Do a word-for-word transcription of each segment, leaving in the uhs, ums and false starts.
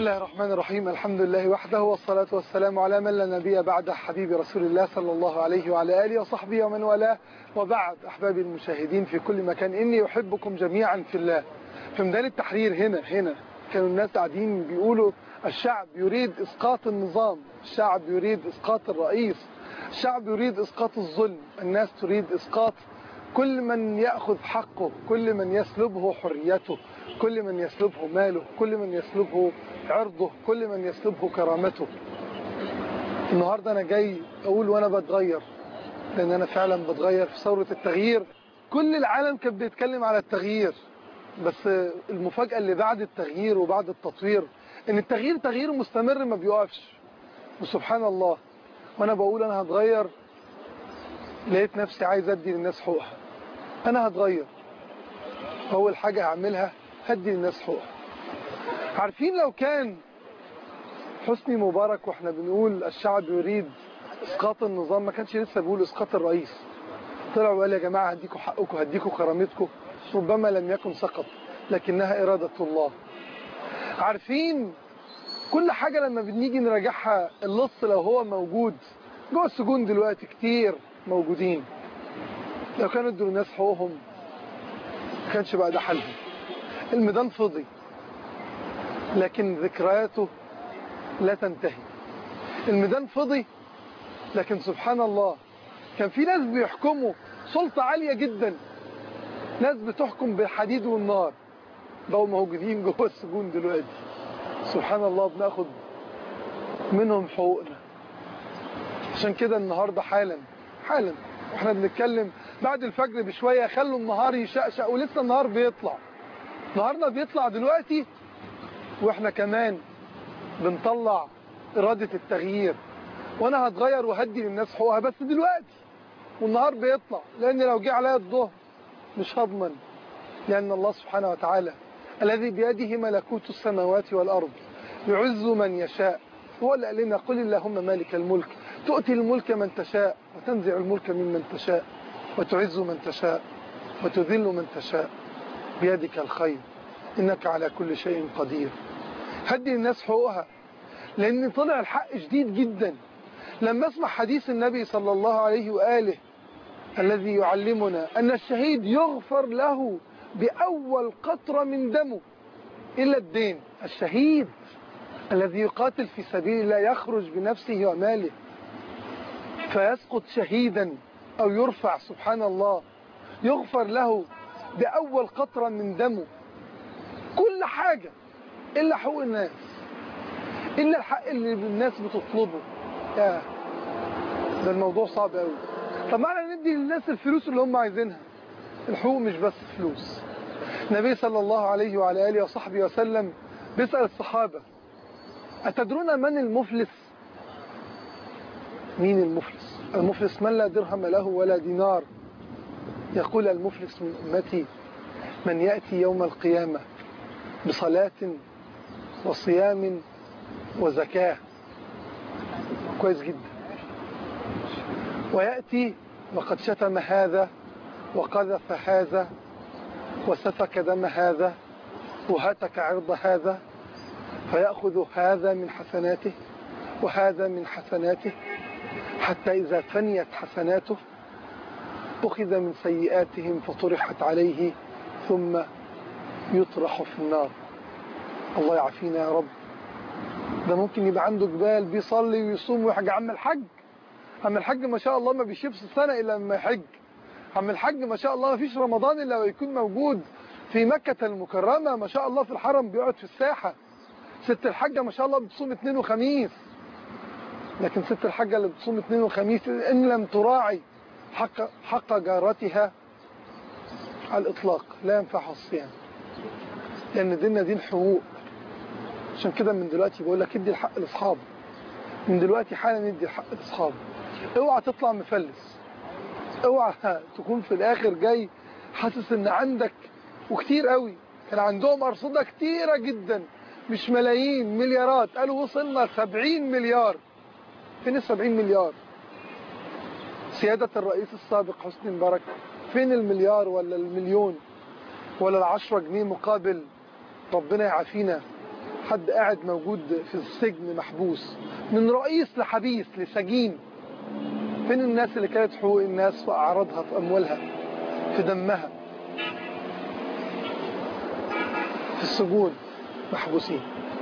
الله الرحمن الرحيم. الحمد لله وحده والصلاة والسلام على من لا نبي بعد حبيب رسول الله صلى الله عليه وعلى آله وصحبه ومن والاه، وبعد. أحبابي المشاهدين في كل مكان، إني أحبكم جميعا في الله. في ميدان التحرير هنا هنا كانوا الناس قاعدين بيقولوا الشعب يريد إسقاط النظام، الشعب يريد إسقاط الرئيس، الشعب يريد إسقاط الظلم، الناس تريد إسقاط كل من يأخذ حقه، كل من يسلبه حريته، كل من يسلبه ماله، كل من يسلبه عرضه، كل من يسلبه كرامته. النهاردة أنا جاي أقول وأنا بتغير، لأن أنا فعلا بتغير في ثورة التغيير. كل العالم كان بيتكلم على التغيير، بس المفاجأة اللي بعد التغيير وبعد التطوير إن التغيير تغيير مستمر ما بيقفش. وسبحان الله، وأنا بقول أنا هتغير لقيت نفسي عايز أدي للناس حقوقها. أنا هتغير، أول حاجة هعملها هدي للناس حقوقها. عارفين لو كان حسني مبارك واحنا بنقول الشعب يريد اسقاط النظام ما كانش لسه بيقول اسقاط الرئيس، طلع وقال يا جماعه هديكوا حقكم، هديكوا كرامتكم. ربما لم يكن سقط، لكنها اراده الله. عارفين كل حاجه لما بنيجي نراجعها، اللص لو هو موجود جوه السجون دلوقتي كتير موجودين، لو كانوا ادوا للناس حقوقهم ما كانش بقى ده حالهم. الميدان فضي، لكن ذكرياته لا تنتهي. الميدان فضي، لكن سبحان الله كان في ناس بيحكموا سلطة عالية جدا، ناس بتحكم بالحديد والنار، بقوا موجودين جوه السجون دلوقتي. سبحان الله، بناخد منهم حقوقنا. عشان كده النهارده حالا حالا واحنا بنتكلم بعد الفجر بشويه خلوا النهار يشقشق، ولسه النهار بيطلع. نهارنا بيطلع دلوقتي، واحنا كمان بنطلع إرادة التغيير. وأنا هتغير وهدي للناس حقوقها بس دلوقتي والنهار بيطلع، لأن لو جه عليا الظهر مش هضمن، لأن الله سبحانه وتعالى الذي بيده ملكوت السماوات والأرض يعز من يشاء. هو اللي قال لنا قل اللهم مالك الملك تؤتي الملك من تشاء وتنزع الملك ممن تشاء وتعز من تشاء وتذل من تشاء بيدك الخير إنك على كل شيء قدير. هدي الناس حقوقها، لأن طلع الحق شديد جدا. لما اسمع حديث النبي صلى الله عليه وآله الذي يعلمنا أن الشهيد يغفر له بأول قطرة من دمه إلا الدين. الشهيد الذي يقاتل في سبيل الله يخرج بنفسه وماله فيسقط شهيدا أو يرفع، سبحان الله، يغفر له بأول قطرة من دمه كل حاجة إلا حقوق الناس، إلا الحق اللي الناس بتطلبه. يا ده الموضوع صعب قوي. طب معنى ندي للناس الفلوس اللي هم عايزينها؟ الحقوق مش بس فلوس. النبي صلى الله عليه وعلى آله وصحبه وسلم بيسأل الصحابة أتدرون من المفلس؟ مين المفلس؟ المفلس من لا درهم له ولا دينار. يقول المفلس من أمتي من يأتي يوم القيامة بصلاة وصيام وزكاة، كويس جدا، ويأتي وقد شتم هذا وقذف هذا وسفك دم هذا وهتك عرض هذا، فيأخذ هذا من حسناته وهذا من حسناته، حتى إذا فنيت حسناته أخذ من سيئاتهم فطرحت عليه ثم يطرح في النار. الله يعافينا يا رب. ده ممكن يبقى عنده جبال بيصلي ويصوم ويحج. عم الحج عم الحج ما شاء الله ما بيشوفش السنة إلا لما يحج. عم الحج ما شاء الله ما فيش رمضان إلا ويكون موجود في مكة المكرمة، ما شاء الله في الحرم بيقعد في الساحة. ست الحجة ما شاء الله بتصوم اثنين وخميس، لكن ست الحجة اللي بتصوم اثنين وخميس إن لم تراعي حق, حق جارتها على الإطلاق لا ينفعها الصيام، لأن ديننا دين حقوق. عشان كده من دلوقتي بقول لك ادي الحق لاصحابك، من دلوقتي حالا ادي الحق لاصحابك. اوعى تطلع مفلس، اوعى تكون في الاخر جاي حاسس ان عندك وكتير قوي. كان عندهم ارصده كتيره جدا، مش ملايين، مليارات. قالوا وصلنا سبعين مليار. فين السبعين مليار؟ سياده الرئيس السابق حسني مبارك فين المليار ولا المليون ولا العشرة جنيه مقابل ربنا يعافينا حد قاعد موجود في السجن محبوس، من رئيس لحبيس لسجين. فين الناس اللي كانت حقوق الناس في أعراضها، في أموالها، في دمها؟ في السجون محبوسين.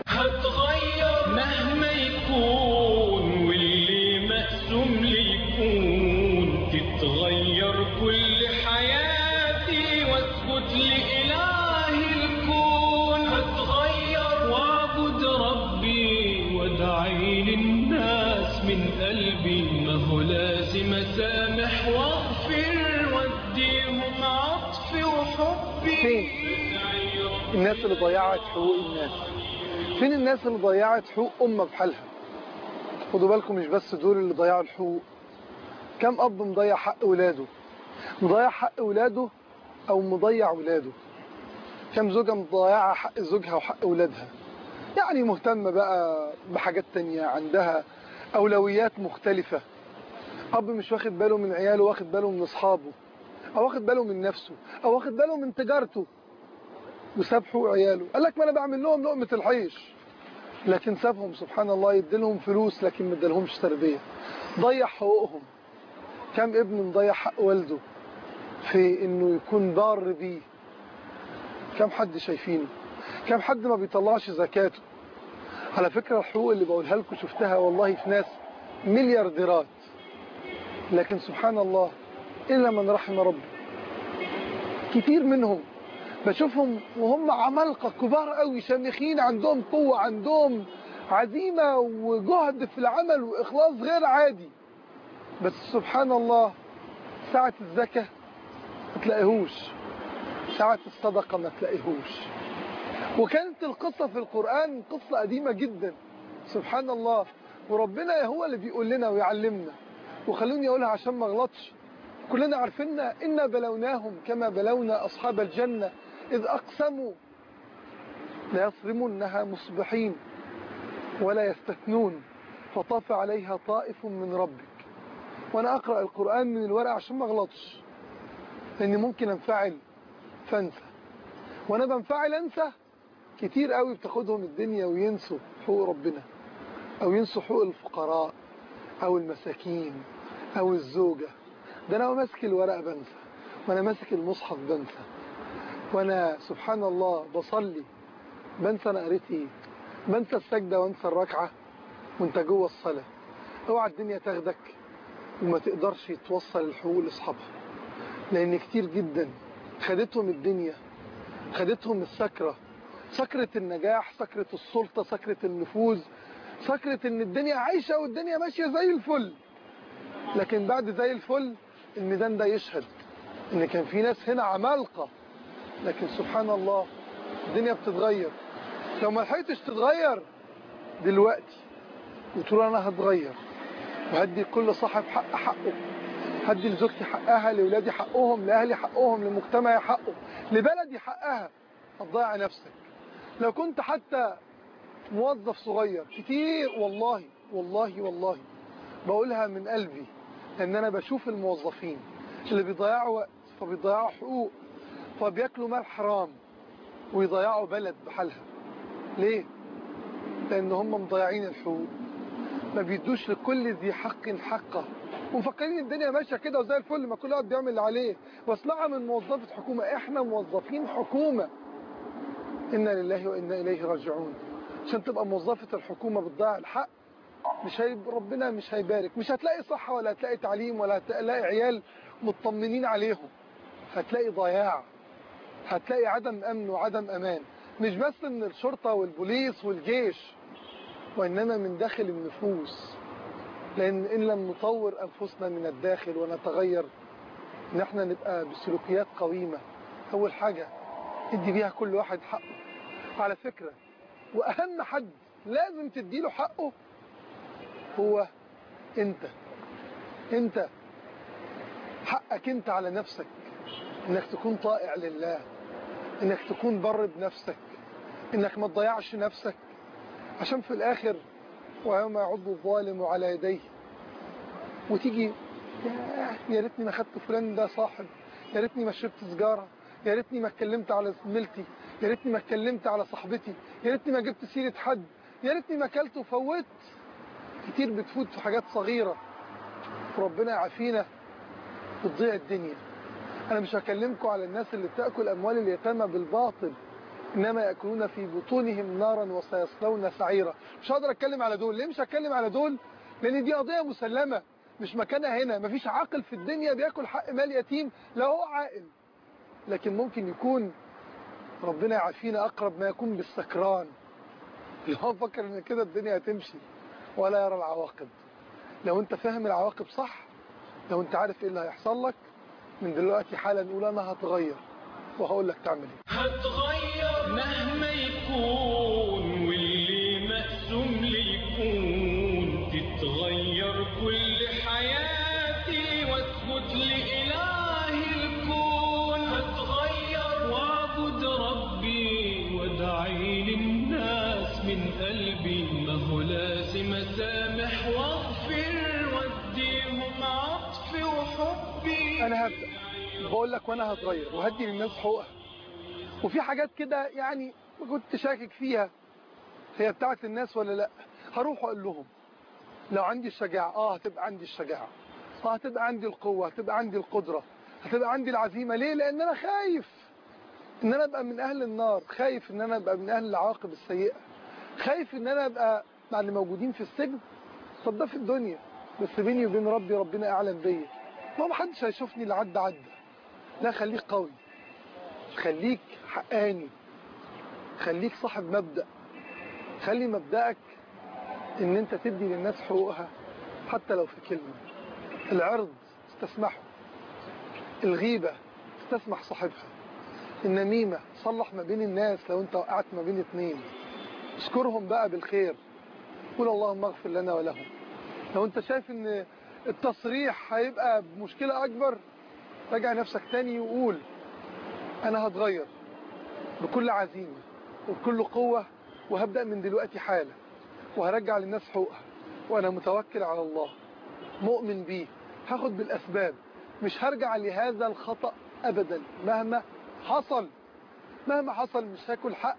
هتغير مهما يكون واللي مقسوم لي يكون، تتغير كل حياتي واسجد لإله الكون. هتغير واعبد ربي وادعي للناس من قلبي، ما هو لازم اسامح واغفر واديهم عطفي وحبي. فين الناس اللي ضيعت حقوق الناس؟ فين الناس اللي ضيعت حقوق أمة بحالها؟ خدوا بالكم، مش بس دول اللي ضيعوا الحقوق. كم أب مضيع حق ولاده؟ مضيع حق ولاده أو مضيع ولاده؟ كم زوجة مضيعة حق زوجها وحق ولادها؟ يعني مهتمة بقى بحاجات تانية، عندها أولويات مختلفة. أب مش واخد باله من عياله، واخد باله من أصحابه، أو واخد باله من نفسه، أو واخد باله من تجارته، وساب حقوق عياله. قال لك ما أنا بعمل لهم لقمة العيش، لكن سابهم سبحان الله يديلهم فلوس لكن ما ادالهمش تربية. ضيع حقوقهم. كم ابن مضيع حق والده في انه يكون بار بيه؟ كم حد شايفينه؟ كم حد ما بيطلعش زكاته؟ على فكرة الحقوق اللي بقولها لكم شفتها والله في ناس مليارديرات، لكن سبحان الله إلا من رحم ربي. كتير منهم بشوفهم وهم عمالقة كبار قوي، شامخين، عندهم قوة، عندهم عزيمة وجهد في العمل وإخلاص غير عادي، بس سبحان الله ساعة الزكاة ما تلاقيهوش، ساعة الصدقة ما تلاقيهوش. وكانت القصة في القرآن قصة قديمة جدا سبحان الله، وربنا هو اللي بيقول لنا ويعلمنا. وخلوني أقولها عشان ما اغلطش، كلنا عارفيننا إنا بلوناهم كما بلونا أصحاب الجنة إذ أقسموا ليصرمنها مصبحين ولا يستثنون فطاف عليها طائف من ربك. وأنا أقرأ القرآن من الورق عشان ما اغلطش، لأني ممكن أنفعل فانسى، وأنا بنفعل أنسى. كتير قوي بتاخدهم الدنيا وينسوا حقوق ربنا، أو ينسوا حقوق الفقراء أو المساكين أو الزوجة. ده أنا ماسك الورقة بنسى، وأنا ماسك المصحف بنسى، وأنا سبحان الله بصلي بنسى أنا قريت إيه، بنسى السجدة وانسى الركعة وانت جوه الصلاة. اوعى الدنيا تاخدك وما تقدرش توصل الحقوق لأصحابها، لأن كتير جدا خدتهم الدنيا، خدتهم السكرة، سكرة النجاح، سكرة السلطة، سكرة النفوذ، سكرة ان الدنيا عايشة والدنيا ماشية زي الفل. لكن بعد زي الفل الميزان ده يشهد ان كان في ناس هنا عمالقة، لكن سبحان الله الدنيا بتتغير. لو ما لحقتش تتغير دلوقتي وتقول انا هتغير وهدي كل صاحب حق حقه، هدي لزوجتي حقها، لولادي حقهم، لاهلي حقهم، لمجتمعي حقه، لبلدي حقها، هتضيع نفسك. لو كنت حتى موظف صغير، كتير والله والله والله بقولها من قلبي، ان انا بشوف الموظفين اللي بيضيعوا وقت، فبيضيعوا حقوق، فبياكلوا مال حرام ويضيعوا بلد بحالها. ليه؟ لان هم مضيعين الحقوق، ما بيدوش لكل ذي حق حقه، ومفكرين الدنيا ماشيه كده وزي الفل، ما كل واحد بيعمل اللي عليه. واسمعها من موظفه حكومه، احنا موظفين حكومه، انا لله وانا اليه راجعون. عشان تبقى موظفه الحكومه بتضيع الحق، مش هي ربنا مش هيبارك، مش هتلاقي صحه ولا هتلاقي تعليم ولا هتلاقي عيال مطمنين عليهم، هتلاقي ضياع، هتلاقي عدم امن وعدم امان، مش بس من الشرطه والبوليس والجيش، وانما من داخل النفوس. لان ان لم نطور انفسنا من الداخل ونتغير، ان احنا نبقى بسلوكيات قويمه. اول حاجه ادي بيها كل واحد حقه على فكره، واهم حد لازم تديله حقه هو انت. انت حقك انت على نفسك، انك تكون طائع لله، انك تكون بر بنفسك، انك ما تضيعش نفسك، عشان في الاخر ويوم يعض الظالم على يديه وتيجي يا ريتني ما خدت فلان ده صاحب، يا ريتني ما شربت سجاره، يا ريتني ما اتكلمت على زميلتي، يا ريتني ما اتكلمت على صاحبتي، يا ريتني ما جبت سيرة حد، يا ريتني ما اكلت وفوت. كتير بتفوت في حاجات صغيرة، وربنا يعافينا وتضيع الدنيا. أنا مش هكلمكم على الناس اللي بتأكل أموال اليتامى بالباطل، إنما يأكلون في بطونهم نارا وسيصلون سعيرا. مش هقدر أتكلم على دول. ليه مش هتكلم على دول؟ لأن دي قضية مسلمة، مش مكانها هنا. مفيش عاقل في الدنيا بياكل حق مال يتيم لو هو عاقل، لكن ممكن يكون ربنا يعافينا أقرب ما يكون بالسكران، اللي هو فكر إن كده الدنيا هتمشي ولا يرى العواقب. لو أنت فاهم العواقب صح، لو أنت عارف إيه اللي هيحصل لك من دلوقتي حالا، نقول أنا هتغير وهقول لك تعمل إيه. هتغير مهما يكون، واللي مقسوم لي يكون. تتغير كل حياتي واسجد لإله الكون. هتغير واعبد ربي وادعي للناس من قلبي. ما هو لازم اسامح واغفر واديهم عطفي وحبي. أنا هبدأ بقول لك وأنا هتغير وهدي للناس حقوقها. وفي حاجات كده يعني كنت شاكك فيها هي بتاعت الناس ولا لا، هروح أقول لهم. لو عندي الشجاعة اه هتبقى عندي الشجاعة، اه هتبقى عندي القوة، هتبقى عندي القدرة، هتبقى عندي العزيمة. ليه؟ لأن أنا خايف إن أنا أبقى من أهل النار، خايف إن أنا أبقى من أهل العواقب السيئة، خايف إن أنا أبقى مع اللي موجودين في السجن. طب ده في الدنيا، بس بيني وبين ربي ربنا أعلم بيا، ما محدش هيشوفني اللي عدى عدى. لا، خليك قوي، خليك حقاني، خليك صاحب مبدأ. خلي مبدأك ان انت تدي للناس حقوقها حتى لو في كلمة. العرض تستسمحه، الغيبة تستسمح صاحبها، النميمة تصلح ما بين الناس لو انت وقعت ما بين اتنين. اشكرهم بقى بالخير، قول اللهم اغفر لنا ولهم. لو انت شايف ان التصريح هيبقى بمشكلة اكبر، راجع نفسك تاني وقول انا هتغير بكل عزيمة وبكل قوة، وهبدأ من دلوقتي حالا، وهرجع للناس حقوقها، وأنا متوكل على الله، مؤمن بيه، هاخد بالأسباب، مش هرجع لهذا الخطأ أبدا مهما حصل. مهما حصل مش هاكل حق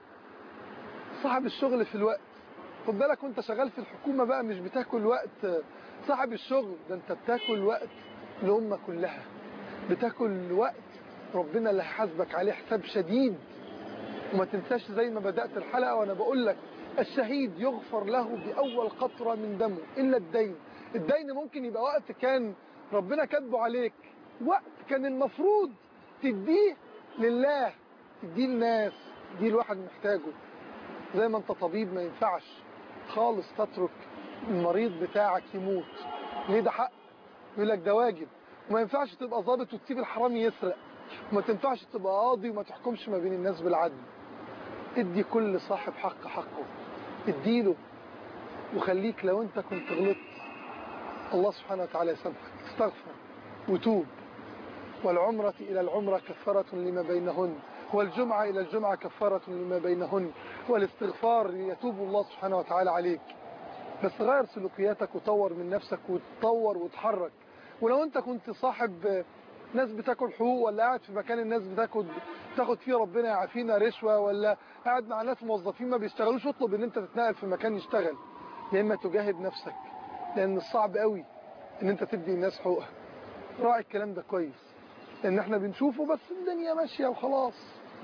صاحب الشغل في الوقت. خد بالك وانت شغال في الحكومة بقى مش بتاكل وقت صاحب الشغل، ده انت بتاكل وقت الأمة كلها، بتاكل وقت ربنا اللي هيحاسبك عليه حساب شديد. وما تنساش زي ما بدأت الحلقة وأنا بقول لك الشهيد يغفر له بأول قطرة من دمه إلا الدين. الدين ممكن يبقى وقت كان ربنا كاتبه عليك، وقت كان المفروض تديه لله، تديه للناس، تديه لواحد محتاجه. زي ما انت طبيب ما ينفعش خالص تترك المريض بتاعك يموت. ليه؟ ده حق، يقول لك ده واجب. وما ينفعش تبقى ضابط وتسيب الحرامي يسرق، وما تنفعش تبقى قاضي وما تحكمش ما بين الناس بالعدل. ادي كل صاحب حق حقه، اديله. وخليك لو انت كنت غلطت الله سبحانه وتعالى يسامحك، استغفر وتوب. والعمرة إلى العمرة كفارة لما بينهن، والجمعة إلى الجمعة كفارة لما بينهن، والاستغفار يتوب الله سبحانه وتعالى عليك. بس غير سلوكياتك وطور من نفسك وتطور وتحرك. ولو انت كنت صاحب ناس بتاكل حقوق، ولا قاعد في مكان الناس بتاخد تاخد فيه ربنا يعافينا رشوة، ولا قاعد مع ناس موظفين ما بيشتغلوش، اطلب ان انت تتنقل في مكان يشتغل، يا اما تجاهد نفسك، لان الصعب قوي ان انت تدي الناس حقوقها. راعي الكلام ده كويس، لان احنا بنشوفه بس الدنيا ماشية وخلاص.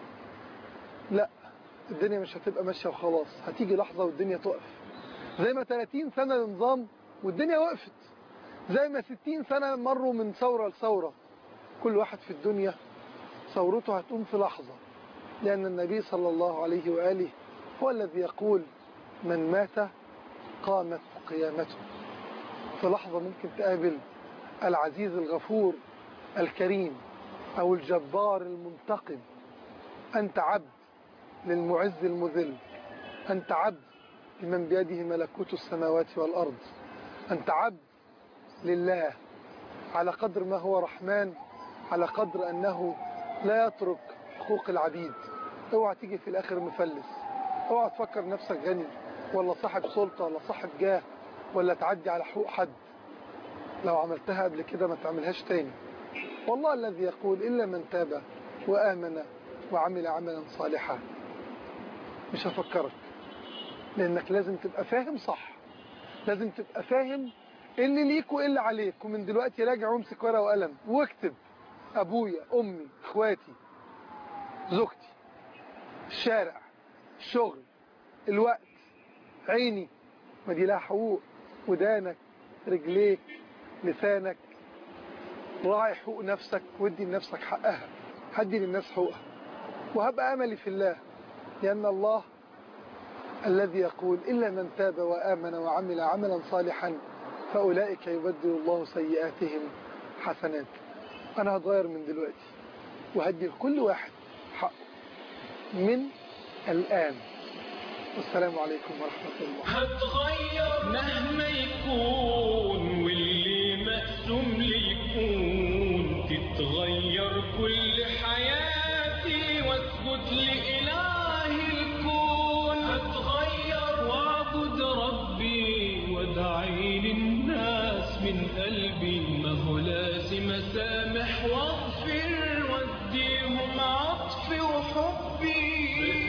لا، الدنيا مش هتبقى ماشية وخلاص، هتيجي لحظة والدنيا تقف. زي ما ثلاثين سنة لنظام والدنيا وقفت، زي ما ستين سنة مروا من ثورة لثورة. كل واحد في الدنيا ثورته هتقوم في لحظة، لأن النبي صلى الله عليه وآله هو الذي يقول من مات قامت قيامته. في لحظة ممكن تقابل العزيز الغفور الكريم أو الجبار المنتقم. أنت عبد للمعز المذل، أنت عبد لمن بيده ملكوت السماوات والأرض، أنت عبد لله. على قدر ما هو رحمن، على قدر أنه لا يترك حقوق العبيد. اوعى تيجي في الآخر مفلس، اوعى تفكر نفسك غني ولا صاحب سلطة ولا صاحب جاه، ولا تعدي على حقوق حد. لو عملتها قبل كده ما تعملهاش تاني. والله الذي يقول إلا من تاب وآمن وعمل عملا صالحا. مش هفكرك، لأنك لازم تبقى فاهم صح، لازم تبقى فاهم إيه اللي ليك وإيه اللي عليك. ومن دلوقتي راجع وامسك ورقة وقلم واكتب: أبويا، أمي، إخواتي، زوجتي، الشارع، الشغل، الوقت، عيني، ما دي لها حقوق، ودانك، رجليك، لسانك. راعي حقوق نفسك وادي لنفسك حقها، هدي للناس حقوقها. وهبقى أملي في الله، لأن الله الذي يقول: إلا من تاب وآمن وعمل عملا صالحا فأولئك يبدل الله سيئاتهم حسنات. أنا هتغير من دلوقتي وهدي لكل واحد حقه من الآن. والسلام عليكم ورحمة الله. هتغير مهما يكون، واللي مقسوم لي يكون. تتغير كل حياتي واسجد لإله الكون. هتغير واعبد ربي وادعي للناس من قلبي. ما هو لازم اسامح واغفر واديهم عطفي وحبي.